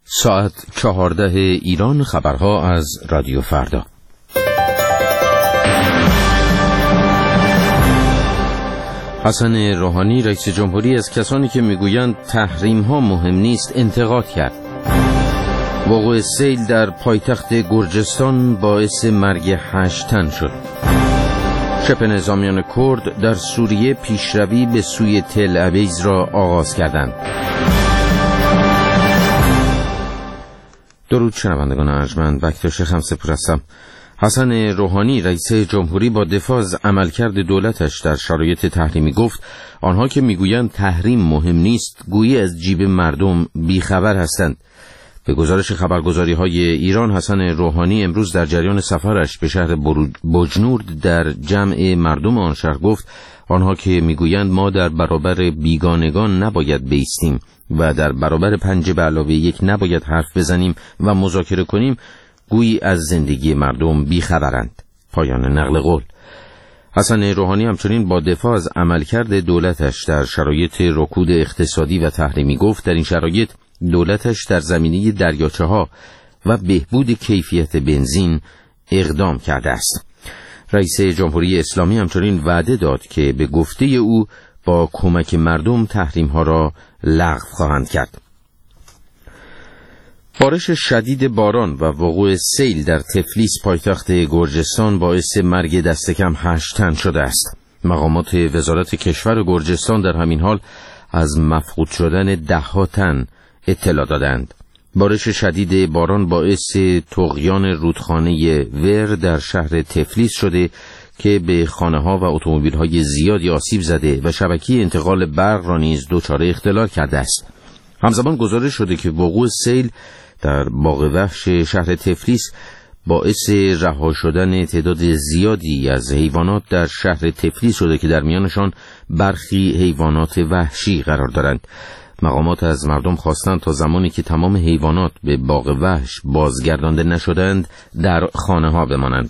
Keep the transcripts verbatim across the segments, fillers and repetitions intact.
ساعت چهارده ایران، خبرها از رادیو فردا. حسن روحانی رئیس جمهوری از کسانی که میگویند تحریم ها مهم نیست انتقاد کرد. وقوع سیل در پایتخت گرجستان باعث مرگ هشت تن شد. شبه نظامیان کرد در سوریه پیشروی به سوی تل ابیز را آغاز کردند. درود شنوندگان ارجمند، بکتاش خمسپور هستم. حسن روحانی رئیس جمهوری با دفاع از عملکرد دولتش در شرایط تحریمی گفت آنها که میگویند تحریم مهم نیست گویی از جیب مردم بیخبر هستند. به گزارش خبرگزاری‌های ایران، حسن روحانی امروز در جریان سفرش به شهر بجنورد در جمع مردم آن شهر گفت آنها که میگویند ما در برابر بیگانگان نباید بایستیم و در برابر پنج به علاوه یک نباید حرف بزنیم و مذاکره کنیم گویی از زندگی مردم بیخبرند. پایان نقل قول. حسن روحانی همچنین با دفاع از عملکرد دولتش در شرایط رکود اقتصادی و تحریمی گفت در این شرایط دولتش در زمینه دریاچه‌ها و بهبود کیفیت بنزین اقدام کرده است. رئیس جمهوری اسلامی همچنین وعده داد که به گفته او با کمک مردم تحریم‌ها را لغو خواهند کرد. بارش شدید باران و وقوع سیل در تفلیس پایتخت گرجستان باعث مرگ دست کم هشت تن شده است. مقامات وزارت کشور گرجستان در همین حال از مفقود شدن ده ها تن اطلاع دادند. بارش شدید باران باعث طغیان رودخانه ور در شهر تفلیس شده که به خانه‌ها و اتومبیل‌های زیادی آسیب زده و شبکه انتقال برق را نیز دچار اختلال کرده است. همزمان گزارش شده که وقوع سیل در باغ وحش شهر تفلیس باعث رها شدن تعداد زیادی از حیوانات در شهر تفلیس شده که در میانشان برخی حیوانات وحشی قرار دارند. مقامات از مردم خواستند تا زمانی که تمام حیوانات به باغ وحش بازگردانده نشدند در خانه ها بمانند.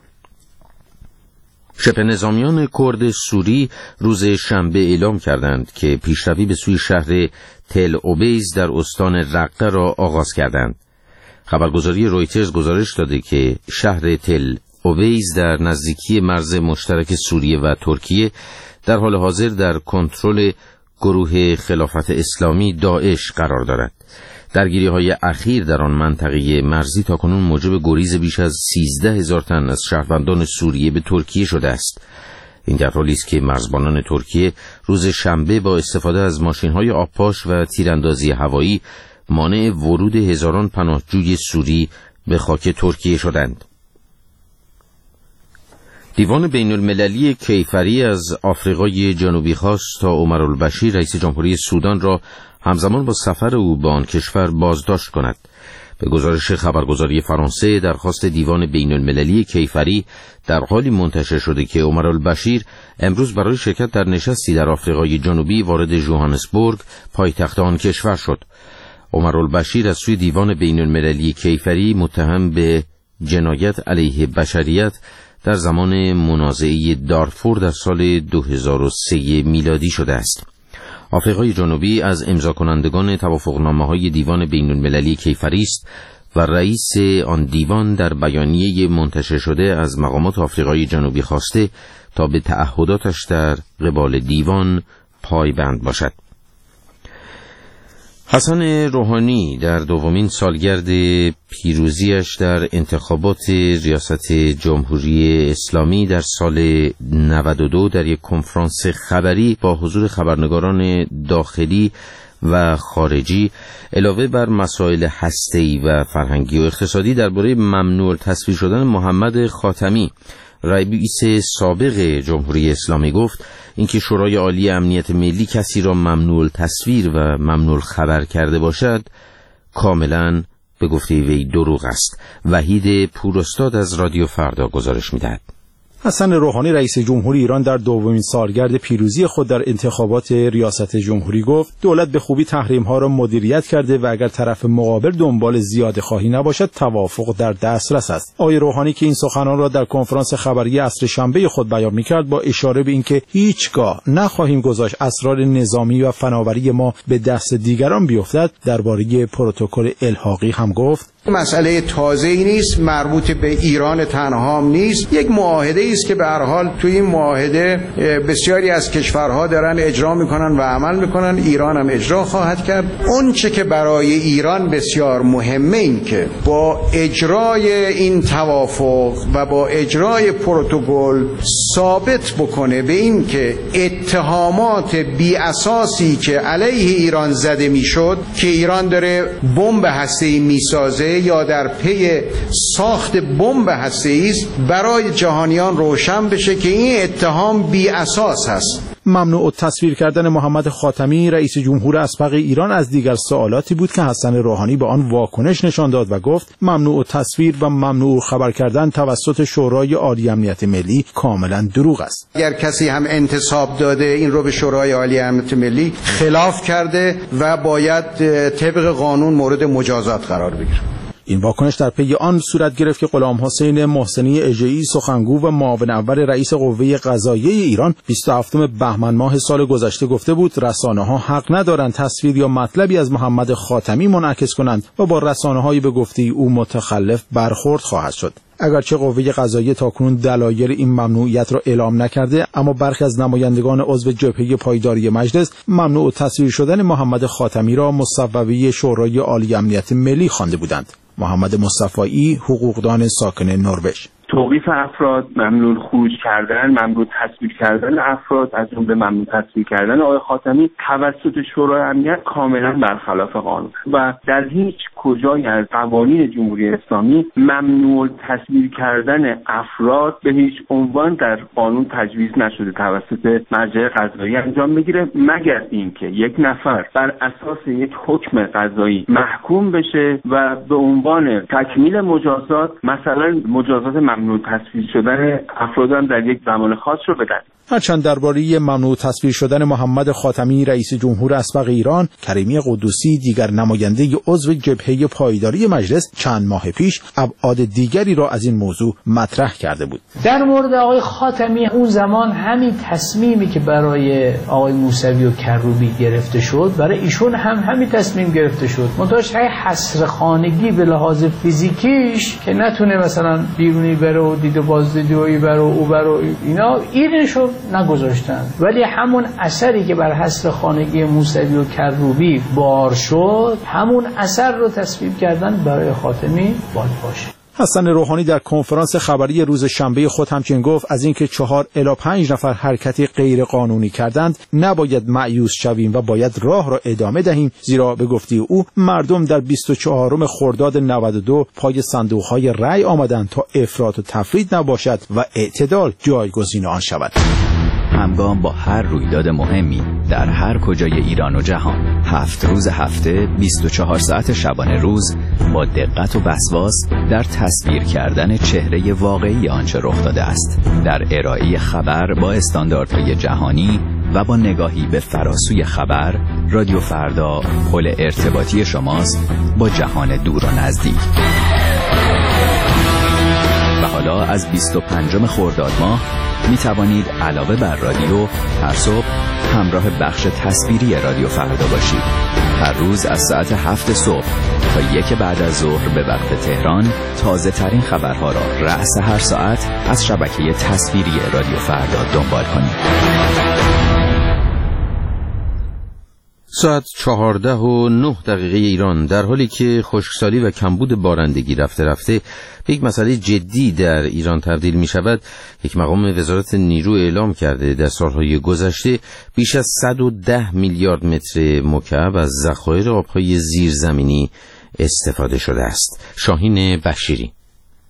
شبه نظامیان کرد سوری روز شنبه اعلام کردند که پیشروی به سوی شهر تل ابیز در استان رقه را آغاز کردند. خبرگزاری رویترز گزارش داده که شهر تل ابیز در نزدیکی مرز مشترک سوریه و ترکیه در حال حاضر در کنترل گروه خلافت اسلامی داعش قرار دارد. درگیری‌های اخیر در آن منطقه مرزی تاکنون موجب گریز بیش از سیزده هزار تن از شهروندان سوریه به ترکیه شده است. این در حالی است که مرزبانان ترکیه روز شنبه با استفاده از ماشین‌های آبپاش و تیراندازی هوایی مانع ورود هزاران پناهجوی سوری به خاک ترکیه شدند. دیوان بین المللی کیفری از آفریقای جنوبی خواست تا عمر البشیر رئیس جمهوری سودان را همزمان با سفر او به آن کشور بازداشت کند. به گزارش خبرگزاری فرانسه، درخواست دیوان بین المللی کیفری در حالی منتشر شده که عمر البشیر امروز برای شرکت در نشستی در آفریقای جنوبی وارد ژوهانسبورگ پایتخت آن کشور شد. عمر البشیر از سوی دیوان بین المللی کیفری متهم به جنایت علیه بشریت در زمان منازعه دارفور در سال دو هزار و سه میلادی شده است. آفریقای جنوبی از امضا کنندگان توافقنامه‌های دیوان بین المللی کیفری است و رئیس آن دیوان در بیانیه منتشر شده از مقامات آفریقای جنوبی خواسته تا به تعهداتش در قبال دیوان پایبند باشد. حسن روحانی در دومین سالگرد پیروزیش در انتخابات ریاست جمهوری اسلامی در سال نود و دو در یک کنفرانس خبری با حضور خبرنگاران داخلی و خارجی علاوه بر مسائل هسته‌ای و فرهنگی و اقتصادی درباره ممنوع تصویر شدن محمد خاتمی رئیس سابق جمهوری اسلامی گفت اینکه شورای عالی امنیت ملی کسی را ممنوع تصویر و ممنوع خبر کرده باشد کاملا به گفته وی دروغ است. وحید پوراستاد از رادیو فردا گزارش می‌دهد. حسن روحانی رئیس جمهوری ایران در دومین سالگرد پیروزی خود در انتخابات ریاست جمهوری گفت دولت به خوبی تحریم‌ها را مدیریت کرده و اگر طرف مقابل دنبال زیاده خواهی نباشد توافق در دسترس است. آقای روحانی که این سخنان را در کنفرانس خبری عصر شنبه خود بیان می‌کرد با اشاره به اینکه هیچگاه نخواهیم گذاشت اسرار نظامی و فناوری ما به دست دیگران بیفتد درباره پروتکل الحاقی هم گفت مسئله تازه‌ای نیست، مربوط به ایران تنها نیست، یک معاهده است که به هر حال توی این معاهده بسیاری از کشورها دارن اجرا میکنن و عمل میکنن، ایران هم اجرا خواهد کرد. اون چه که برای ایران بسیار مهمه این که با اجرای این توافق و با اجرای پروتکل ثابت بکنه به این که اتهامات بی اساسی که علیه ایران زده میشد که ایران داره بمب هسته‌ای میسازه یا در پی ساخت بمب هسته‌ای است برای جهانیان روشن بشه که این اتهام بی اساس است. ممنوع التصویر کردن محمد خاتمی رئیس جمهور اسبق ایران از دیگر سوالاتی بود که حسن روحانی به آن واکنش نشان داد و گفت ممنوع التصویر و ممنوع خبر کردن توسط شورای عالی امنیت ملی کاملا دروغ است. اگر کسی هم انتساب داده این رو به شورای عالی امنیت ملی خلاف کرده و باید طبق قانون مورد مجازات قرار بگیره. این واکنش در پی آن صورت گرفت که غلام حسین محسنی اژه‌ای سخنگو و معاون اول رئیس قوه قضاییه ایران بیست و هفتم بهمن ماه سال گذشته گفته بود رسانه‌ها حق ندارند تصویر یا مطلبی از محمد خاتمی منعکس کنند و با رسانه‌های به گفته او متخلف برخورد خواهد شد. اگرچه قوه قضاییه تاکنون دلایل این ممنوعیت را اعلام نکرده، اما برخی از نمایندگان عضو جبهه پایداری مجلس ممنوع تصویر شدن محمد خاتمی را مصوبه شورای عالی امنیت ملی خوانده بودند. محمد مصطفی، حقوقدان ساکن نروژ: توقیف افراد، ممنوع خروج کردن، ممنوع تصویر کردن افراد، از جمله ممنوع تصویر کردن آقای خاتمی توسط شورای امنیت کاملا برخلاف قانون و در هیچ کجای از قوانین جمهوری اسلامی ممنوع تصویر کردن افراد به هیچ عنوان در قانون تجویز نشده توسط مرجع قضایی انجام بگیره، مگر اینکه یک نفر بر اساس یک حکم قضایی محکوم بشه و به عنوان تکمیل مجازات مثلا مجازات ممنوع تصویر شدن افراد هم در یک زمان خاص رو بدن. هرچند درباره ممنوع تصویر شدن محمد خاتمی رئیس جمهور اسبق ایران، کریمی قدوسی دیگر نماینده عضو جبهه پایداری مجلس چند ماه پیش ابعاد دیگری را از این موضوع مطرح کرده بود. در مورد آقای خاتمی اون زمان همین تصمیمی که برای آقای موسوی و کروبی گرفته شد برای ایشون هم همین تصمیم گرفته شد. منتهاش های حصر خانگی به لحاظ فیزیکیش که نتونه مثلا بیرونی بره و دید بازدیدی و بره و او بره اینا ایرشو نگذاشتن، ولی همون اثری که بر حصر خانگی موسوی و کروبی بار شد همون اثر رو تصویب کردن برای خاتمی باید باشه. حسن روحانی در کنفرانس خبری روز شنبه خود همچنین گفت از اینکه چهار الی پنج نفر حرکتی غیر قانونی کردند نباید مایوس شویم و باید راه را ادامه دهیم، زیرا به گفته او مردم در بیست و چهارم خرداد نود و دو پای صندوق‌های رأی آمدند تا افراط و تفرید نباشد و اعتدال جایگزین آن شود. همگام با هر رویداد مهمی در هر کجای ایران و جهان، هفت روز هفته، بیست و چهار ساعت شبانه روز، با دقت و وسواس در تصویر کردن چهره واقعی آنچه رخ داده است، در ارائه خبر با استانداردهای جهانی و با نگاهی به فراسوی خبر، رادیو فردا پل ارتباطی شماست با جهان دور و نزدیک. و حالا از بیست و پنجم خرداد ماه می توانید علاوه بر رادیو هر صبح همراه بخش تصویری رادیو فردا باشید. هر روز از ساعت هفت صبح تا یک بعد از ظهر به وقت تهران تازه ترین خبرها را رأس هر ساعت از شبکه تصویری رادیو فردا دنبال کنید. ساعت چهارده و نه دقیقه ایران. در حالی که خشکسالی و کمبود بارندگی رفته رفته به یک مسئله جدی در ایران تبدیل می شود، یک مقام وزارت نیرو اعلام کرده در سالهای گذشته بیش از صد و ده میلیارد متر مکعب از ذخایر آبهای زیرزمینی استفاده شده است. شاهین بشیری: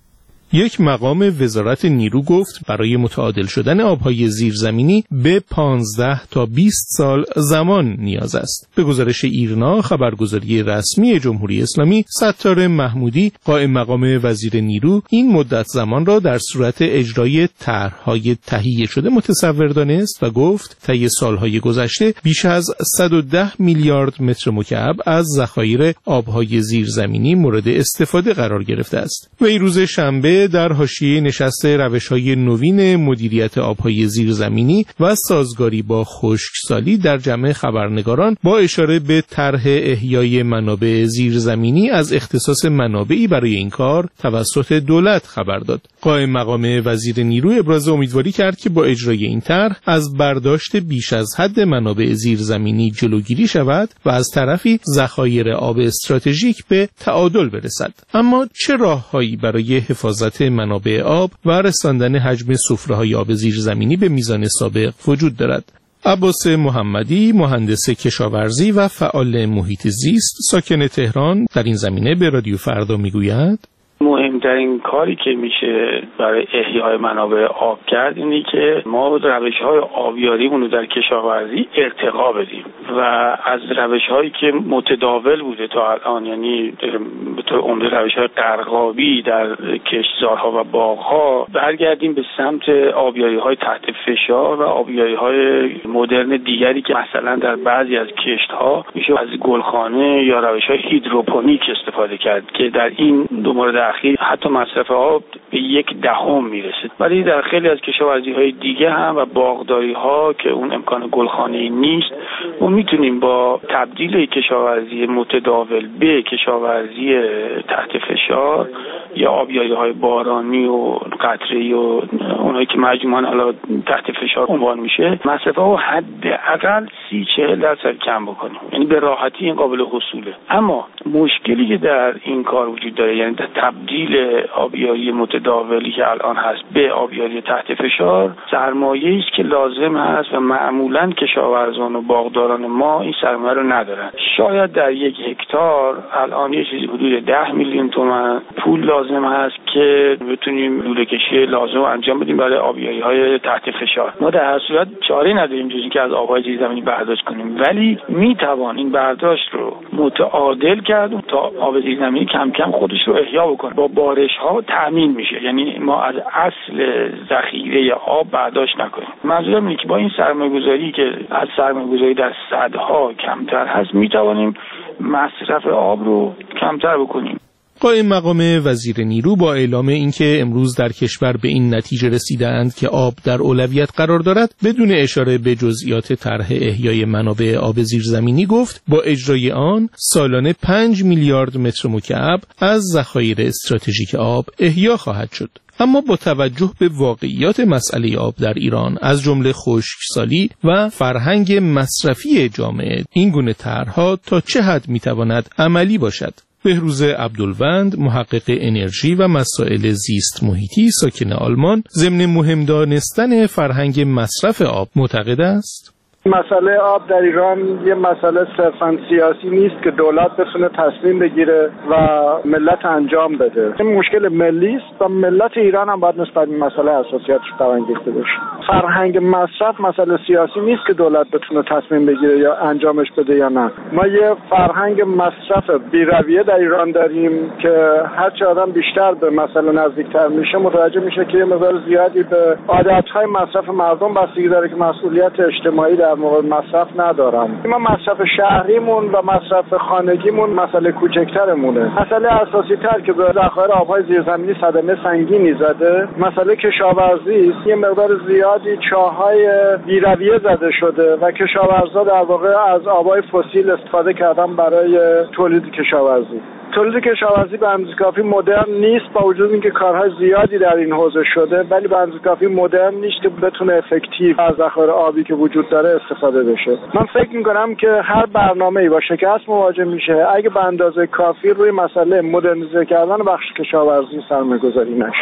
یک مقام وزارت نیرو گفت برای متعادل شدن آبهای زیرزمینی به پانزده تا بیست سال زمان نیاز است. به گزارش ایرنا خبرگزاری رسمی جمهوری اسلامی، ستار محمودی قائم مقام وزیر نیرو این مدت زمان را در صورت اجرای طرح‌های تهیه شده متصور دانست و گفت طی سالهای گذشته بیش از صد و ده میلیارد متر مکعب از ذخایر آبهای زیرزمینی مورد استفاده قرار گرفته است. و این روز شنبه در حاشیه نشست روش‌های نوین مدیریت آبهای زیرزمینی و سازگاری با خشکسالی در جمع خبرنگاران با اشاره به طرح احیای منابع زیرزمینی از اختصاص منابعی برای این کار توسط دولت خبر داد. قائم مقام وزیر نیرو ابراز امیدواری کرد که با اجرای این طرح از برداشت بیش از حد منابع زیرزمینی جلوگیری شود و از طرفی ذخایر آب استراتژیک به تعادل برسد. اما چه راه‌هایی برای حفاظت منابع آب و رساندن حجم سفره‌های آب زیرزمینی به میزان سابق وجود دارد؟ عباس محمدی، مهندس کشاورزی و فعال محیط زیست ساکن تهران، در این زمینه به رادیو فردا میگوید: مهمترین کاری که میشه برای احیای منابع آب کرد اینه که ما روش‌های آبیاریمون رو در کشاورزی ارتقا بدیم و از روش‌هایی که متداول بوده تا الان، یعنی به طور عمده روش‌های قرقابی در کشتزارها و باغ‌ها، برگردیم به سمت آبیاری‌های تحت فشار و آبیاری‌های مدرن دیگری که مثلا در بعضی از کشت‌ها میشه از گلخانه یا روش‌های هیدروپونیک استفاده کرد که در این دو مورد اخیر حتی مصرف آب به یک دهم میرسه. ولی در خیلی از کشاورزی‌های دیگه هم و باغداری‌ها که اون امکان گلخانه‌ای نیست، ما میتونیم با تبدیل کشاورزی متداول به کشاورزی تحت فشار یا آبیاری‌های بارانی و قطره‌ای و اونایی که مجموعاً حالا تحت فشار عنوان میشه، مصرف آب حداقل سی چهل درصد کم بکنیم. یعنی به راحتی این قابل حصوله. اما مشکلی که در این کار وجود داره، یعنی تبدیل آبیاری متداولی که الان هست به آبیاری تحت فشار، سرمایه‌ای است که لازم هست و معمولاً کشاورزان و باغداران ما این سرمایه رو ندارن. شاید در یک هکتار الان یه چیزی حدود ده میلیون تومان پول لازم هست که بتونیم لوله کشی لازم رو انجام بدیم برای آبیاری‌های تحت فشار. ما در هر صورت چاره‌ای نداریم جز اینکه از آب‌های زیرزمینی برداشت کنیم، ولی میتوان این برداشت رو متعادل کرد تا آب زیرزمینی کم کم خودش رو احیا بکنه. با بارش‌ها تأمین میشه، یعنی ما از اصل ذخیره آب برداشت نکنیم. منظورم اینه که با این سرمایه‌گذاری که از سرمایه‌گذاری در صدها کمتر هست، میتوانیم مصرف آب رو کمتر بکنیم. قائم مقام وزیر نیرو با اعلام اینکه امروز در کشور به این نتیجه رسیدند که آب در اولویت قرار دارد، بدون اشاره به جزئیات طرح احیای منابع آب زیرزمینی گفت با اجرای آن سالانه پنج میلیارد متر مکعب از ذخایر استراتژیک آب احیا خواهد شد. اما با توجه به واقعیات مسئله آب در ایران از جمله خشکسالی و فرهنگ مصرفی جامعه، این گونه طرح‌ها تا چه حد میتواند عملی باشد؟ بهروز عبدالوند، محقق انرژی و مسائل زیست محیطی ساکن آلمان، ضمن مهم دانستن فرهنگ مصرف آب معتقد است: مسئله آب در ایران یه مسئله صرفاً سیاسی نیست که دولت بتونه تصمیم بگیره و ملت انجام بده. این مشکل ملی است و ملت ایران هم باید نسبت به مسئله حساسیتش برانگیخته بشه. فرهنگ مصرف مسئله سیاسی نیست که دولت بتونه تصمیم بگیره یا انجامش بده یا نه. ما یه فرهنگ مصرف بی‌رویه در ایران داریم که هر چه آدم بیشتر به مسئله نزدیکتر میشه، متوجه میشه که یه مقدار زیادی به عادت‌های مصرف مردم بستگی داره که مسئولیت اجتماعی در موقع مصرف ندارن. ما مصرف شهریمون و مصرف خانگیمون مسئله کوچکترمونه. مسئله اساسی تر که به ذخایر آبهای زیرزمینی صدمه سنگینی زده، مسئله کشاورزی است. یه مقدار زیادی چاهای بی‌رویه زده شده و کشاورزا در واقع از آبهای فسیل استفاده کردن برای تولید کشاورزی. تولید کشاورزی به اندازه کافی مدرن نیست، با وجود اینکه کارهای زیادی در این حوزه شده، ولی به اندازه کافی مدرن نیست که بتونه افکتیو از ذخایر آبی که وجود داره استفاده بشه. من فکر می‌کنم که هر برنامه‌ای با شکست مواجه میشه اگه به اندازه کافی روی مسئله مدرنیزه کردن بخش کشاورزی سرمایه‌گذاری نشه.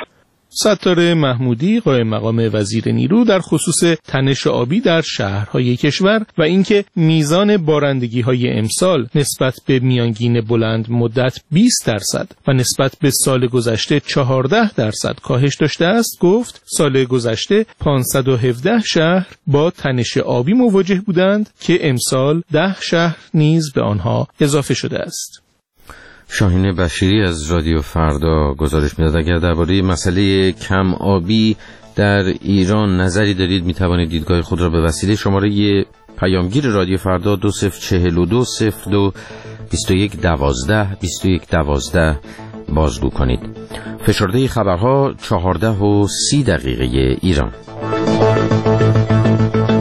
ستاره محمودی قائم مقام وزیر نیرو در خصوص تنش آبی در شهرهای کشور و اینکه میزان بارندگی‌های امسال نسبت به میانگین بلند مدت بیست درصد و نسبت به سال گذشته چهارده درصد کاهش داشته است، گفت سال گذشته پانصد و هفده شهر با تنش آبی مواجه بودند که امسال ده شهر نیز به آنها اضافه شده است. شاهین بشیری از رادیو فردا گزارش می‌داد. اگر درباره مسئله کم آبی در ایران نظری دارید میتوانید دیدگاه خود را به وسیله شماره پیامگیر رادیو فردا دو صفر چهل و دو صفر دو بیست و یک دوازده بیست و یک دوازده بازگو کنید. فشرده خبرها چهارده و سی دقیقه ایران.